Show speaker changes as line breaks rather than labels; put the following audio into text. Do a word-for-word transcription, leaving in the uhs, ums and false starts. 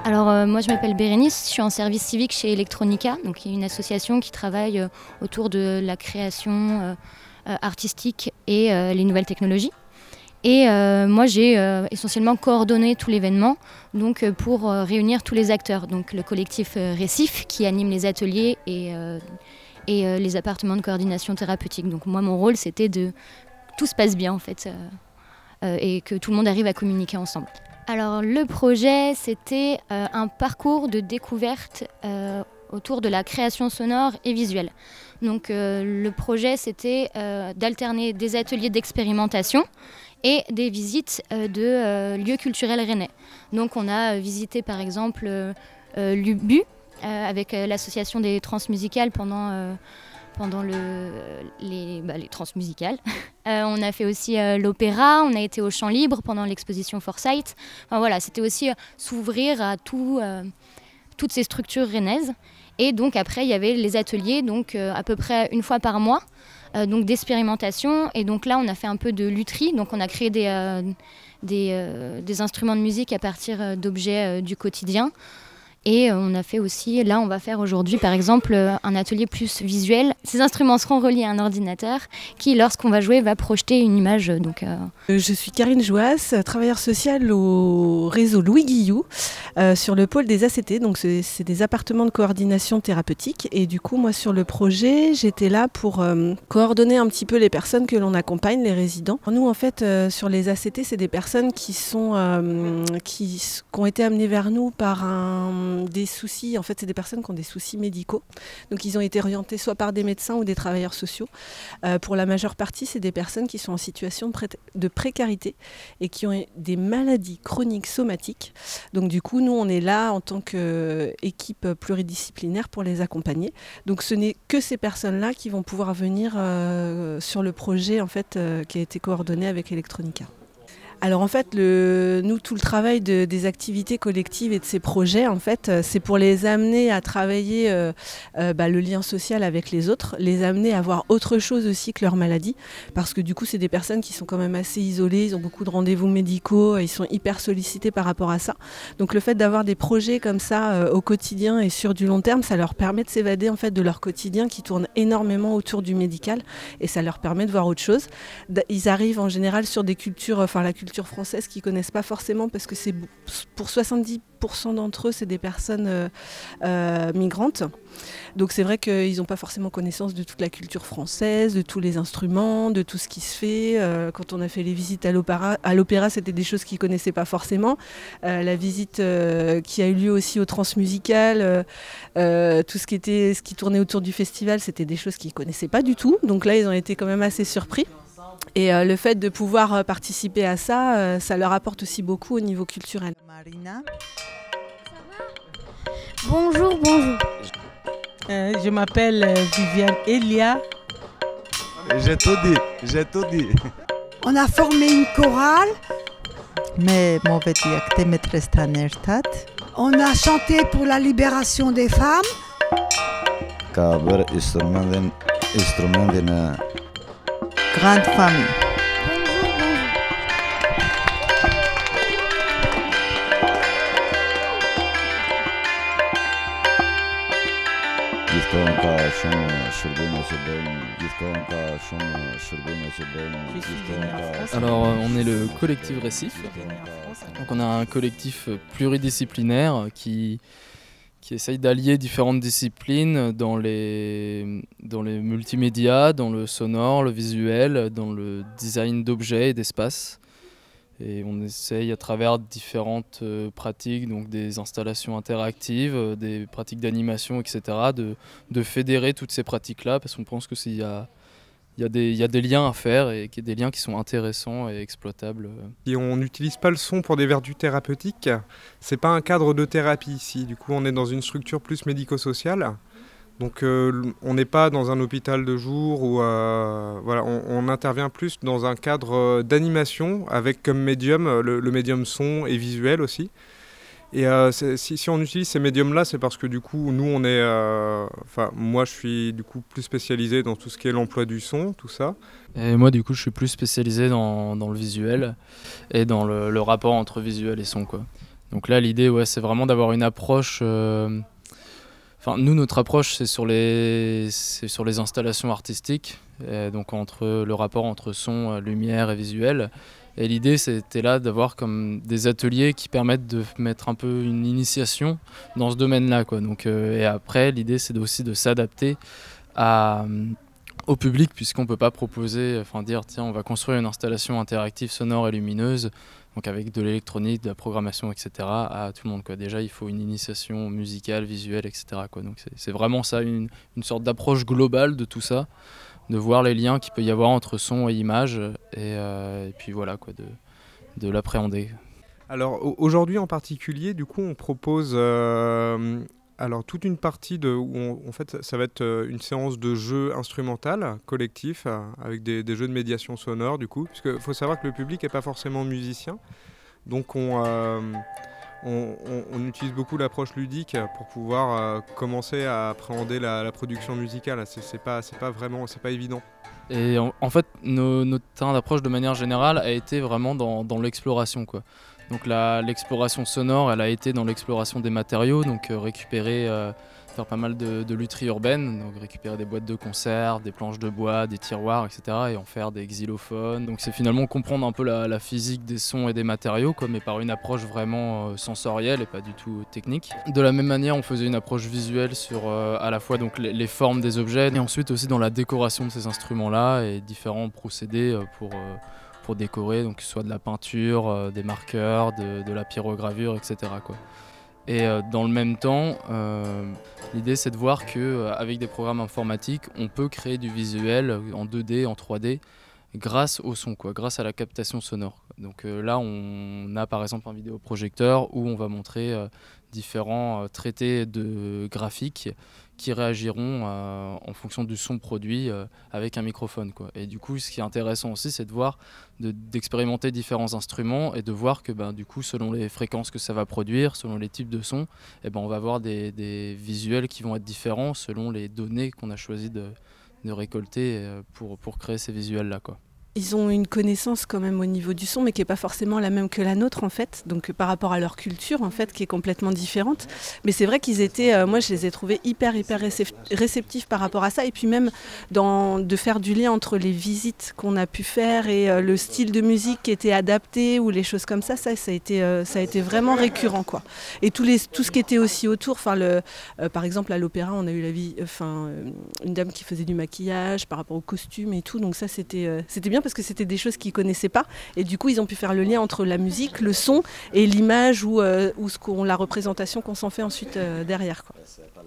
Alors euh, moi je m'appelle Bérénice, je suis en service civique chez Electronica, donc il y a une association qui travaille euh, autour de la création euh, euh, artistique et euh, les nouvelles technologies. Et euh, moi j'ai euh, essentiellement coordonné tout l'événement donc, euh, pour euh, réunir tous les acteurs, donc le collectif euh, Récif qui anime les ateliers et, euh, et euh, les appartements de coordination thérapeutique. Donc moi mon rôle c'était de tout se passe bien en fait euh, euh, et que tout le monde arrive à communiquer ensemble. Alors le projet, c'était euh, un parcours de découverte euh, autour de la création sonore et visuelle. Donc euh, le projet, c'était euh, d'alterner des ateliers d'expérimentation et des visites euh, de euh, lieux culturels rennais. Donc on a visité par exemple euh, euh, l'U B U euh, avec euh, l'association des transmusicales pendant... Euh, pendant le, les, bah, les transmusicales. Euh, on a fait aussi euh, l'opéra, on a été au Champ Libre pendant l'exposition Foresight. Enfin, voilà, c'était aussi euh, s'ouvrir à tout, euh, toutes ces structures rennaises. Et donc après, il y avait les ateliers, donc euh, à peu près une fois par mois, euh, donc d'expérimentation. Et donc là, on a fait un peu de lutherie, donc on a créé des, euh, des, euh, des instruments de musique à partir d'objets euh, du quotidien. Et on a fait aussi, là on va faire aujourd'hui par exemple un atelier plus visuel. Ces instruments seront reliés à un ordinateur qui, lorsqu'on va jouer, va projeter une image. Donc, euh...
Je suis Karine Joas, travailleure sociale au réseau Louis Guillou, euh, sur le pôle des A C T, donc c'est, c'est des appartements de coordination thérapeutique. Et du coup, moi sur le projet, j'étais là pour euh, coordonner un petit peu les personnes que l'on accompagne, les résidents. Nous en fait, euh, sur les A C T, c'est des personnes qui, sont, euh, qui, qui ont été amenées vers nous par un... des soucis, en fait c'est des personnes qui ont des soucis médicaux, donc ils ont été orientés soit par des médecins ou des travailleurs sociaux. Euh, pour la majeure partie c'est des personnes qui sont en situation de, pré- de précarité et qui ont des maladies chroniques somatiques, donc du coup nous on est là en tant qu'équipe pluridisciplinaire pour les accompagner, donc ce n'est que ces personnes là qui vont pouvoir venir euh, sur le projet en fait euh, qui a été coordonné avec Electronica. Alors en fait, le, nous, tout le travail de, des activités collectives et de ces projets, en fait, c'est pour les amener à travailler euh, euh, bah, le lien social avec les autres, les amener à voir autre chose aussi que leur maladie, parce que du coup, c'est des personnes qui sont quand même assez isolées, ils ont beaucoup de rendez-vous médicaux, ils sont hyper sollicités par rapport à ça. Donc le fait d'avoir des projets comme ça euh, au quotidien et sur du long terme, ça leur permet de s'évader en fait de leur quotidien qui tourne énormément autour du médical, et ça leur permet de voir autre chose. Ils arrivent en général sur des cultures, enfin la culture françaises qu'ils ne connaissent pas forcément, parce que c'est pour soixante-dix pour cent d'entre eux, c'est des personnes euh, euh, migrantes. Donc c'est vrai qu'ils n'ont pas forcément connaissance de toute la culture française, de tous les instruments, de tout ce qui se fait. Euh, quand on a fait les visites à l'opéra, à l'opéra c'était des choses qu'ils ne connaissaient pas forcément. Euh, la visite euh, qui a eu lieu aussi au Transmusical, euh, euh, tout ce qui, était, ce qui tournait autour du festival, c'était des choses qu'ils ne connaissaient pas du tout. Donc là, ils ont été quand même assez surpris. Et euh, le fait de pouvoir euh, participer à ça, euh, ça leur apporte aussi beaucoup au niveau culturel.
Marina.
Bonjour, bonjour.
Euh, je m'appelle euh, Viviane Elia.
J'ai tout dit, j'ai tout dit.
On a formé une chorale.
Mais movet maîtresse Tanertat.
On a chanté pour la libération des femmes.
Kaber instrument instrument
Grande famille.
Alors on est le collectif Récif, donc on a un collectif pluridisciplinaire qui, qui essaye d'allier différentes disciplines dans les, dans les multimédias, dans le sonore, le visuel, dans le design d'objets et d'espaces. Et on essaye à travers différentes euh, pratiques, donc des installations interactives, euh, des pratiques d'animation, et cetera, de, de fédérer toutes ces pratiques-là, parce qu'on pense qu'il y a, il y a des, il y a des liens à faire et qu'il y a des liens qui sont intéressants et exploitables.
Et on n'utilise pas le son pour des vertus thérapeutiques, c'est pas un cadre de thérapie ici, du coup on est dans une structure plus médico-sociale. Donc euh, on n'est pas dans un hôpital de jour où euh, voilà, on, on intervient plus dans un cadre d'animation avec comme médium le, le médium son et visuel aussi. Et euh, si, si on utilise ces médiums-là, c'est parce que du coup nous on est, enfin euh, moi je suis du coup plus spécialisé dans tout ce qui est l'emploi du son, tout ça.
Et moi du coup je suis plus spécialisé dans, dans le visuel et dans le, le rapport entre visuel et son quoi. Donc là, l'idée, ouais, c'est vraiment d'avoir une approche... Euh, Enfin, nous, notre approche, c'est sur les, c'est sur les installations artistiques, et donc entre le rapport entre son, lumière et visuel. Et l'idée, c'était là d'avoir comme des ateliers qui permettent de mettre un peu une initiation dans ce domaine-là, quoi. Donc, euh, et après, l'idée, c'est aussi de s'adapter à, au public, puisqu'on ne peut pas proposer, enfin dire, tiens, on va construire une installation interactive, sonore et lumineuse, donc avec de l'électronique, de la programmation, et cetera, à tout le monde, quoi. Déjà, il faut une initiation musicale, visuelle, et cetera, quoi. Donc c'est, c'est vraiment ça, une, une sorte d'approche globale de tout ça, de voir les liens qu'il peut y avoir entre son et image, et, euh, et puis voilà, quoi, de, de l'appréhender.
Alors aujourd'hui en particulier, du coup, on propose euh, alors toute une partie de, où on, en fait, ça va être une séance de jeu instrumental collectif euh, avec des, des jeux de médiation sonore, du coup, parce qu'il faut savoir que le public n'est pas forcément musicien, donc on, euh, on, on, on utilise beaucoup l'approche ludique pour pouvoir euh, commencer à appréhender la, la production musicale. C'est, c'est pas, c'est pas vraiment, c'est pas évident.
Et en, en fait, nos, notre terrain d'approche de manière générale a été vraiment dans, dans l'exploration, quoi. Donc la, l'exploration sonore, elle a été dans l'exploration des matériaux, donc euh, récupérer, euh, faire pas mal de, de lutherie urbaine, donc récupérer des boîtes de conserve, des planches de bois, des tiroirs, et cetera, et en faire des xylophones. Donc c'est finalement comprendre un peu la, la physique des sons et des matériaux, quoi, mais par une approche vraiment euh, sensorielle et pas du tout technique. De la même manière, on faisait une approche visuelle sur euh, à la fois donc, les, les formes des objets, et ensuite aussi dans la décoration de ces instruments-là, et différents procédés euh, pour... Euh, pour décorer, donc que ce soit de la peinture, euh, des marqueurs, de, de la pyrogravure, et cetera, quoi. Et euh, dans le même temps, euh, l'idée c'est de voir qu'avec des programmes informatiques, on peut créer du visuel en deux D, en trois D, grâce au son, quoi, grâce à la captation sonore. Donc euh, là, on a par exemple un vidéoprojecteur où on va montrer euh, différents euh, traités de graphiques qui réagiront euh, en fonction du son produit euh, avec un microphone, quoi. Et du coup, ce qui est intéressant aussi, c'est de voir, de, d'expérimenter différents instruments et de voir que ben, du coup, selon les fréquences que ça va produire, selon les types de sons, eh ben, on va avoir des, des visuels qui vont être différents selon les données qu'on a choisi de, de récolter pour, pour créer ces visuels-là, quoi.
Ils ont une connaissance quand même au niveau du son, mais qui n'est pas forcément la même que la nôtre en fait, donc par rapport à leur culture en fait, qui est complètement différente. Mais c'est vrai qu'ils étaient, euh, moi je les ai trouvés hyper hyper réceptifs par rapport à ça, et puis même dans, de faire du lien entre les visites qu'on a pu faire et euh, le style de musique qui était adapté ou les choses comme ça, ça, ça a été, euh, ça a été vraiment récurrent, quoi. Et tous les, tout ce qui était aussi autour, enfin le, euh, par exemple à l'opéra, on a eu la vie, enfin euh, une dame qui faisait du maquillage par rapport aux costumes et tout, donc ça c'était, euh, c'était bien parce que c'était des choses qu'ils ne connaissaient pas, et du coup ils ont pu faire le lien entre la musique, le son et l'image ou, euh, ou ce qu'on, la représentation qu'on s'en fait ensuite euh, derrière, quoi.